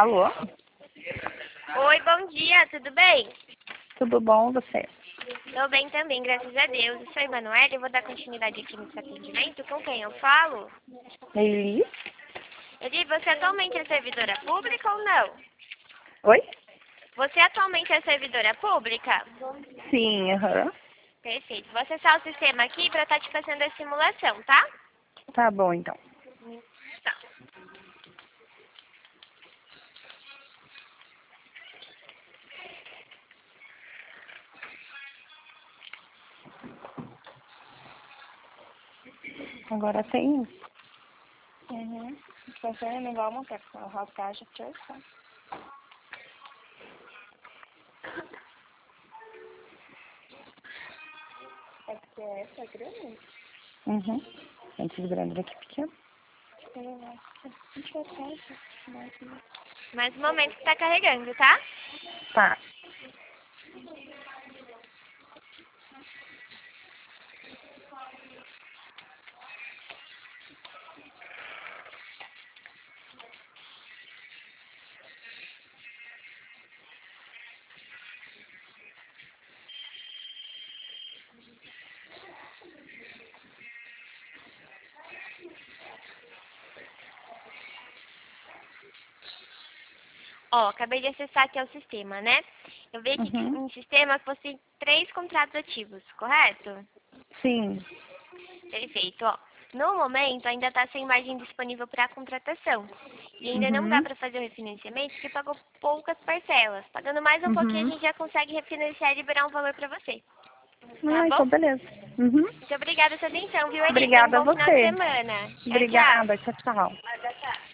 Alô? Oi, bom dia, tudo bem? Tudo bom, você? Tô bem também, graças a Deus. Eu sou a Emanuele, eu vou dar continuidade aqui nesse atendimento. Com quem eu falo? Elis? Eli, você atualmente é servidora pública ou não? Oi? Você atualmente é servidora pública? Sim, aham. Perfeito. Vou acessar o sistema aqui para estar te fazendo a simulação, tá? Tá bom, então. Tá. Agora tem isso. Uhum. Você é igual uma pessoa, rasgagem pressão. É porque essa é grande? Uhum. Antes grande daqui pequeno. Mais um momento que tá carregando, tá? Tá. Ó, acabei de acessar aqui o sistema, né? Eu vi aqui Uhum. no sistema que você tem 3 contratos ativos, correto? Sim. Perfeito, ó. No momento, ainda está sem margem disponível para contratação. E ainda não dá Uhum. para fazer o refinanciamento porque pagou poucas parcelas. Pagando mais um pouquinho, a Uhum. gente já consegue refinanciar e liberar um valor para você. Tá Ah, bom? então beleza. Uhum. Muito obrigada pela sua atenção, viu, Eli? Tenha um Obrigada a bom final de você. semana. Tchau, Obrigada. tchau. Tchau, tchau.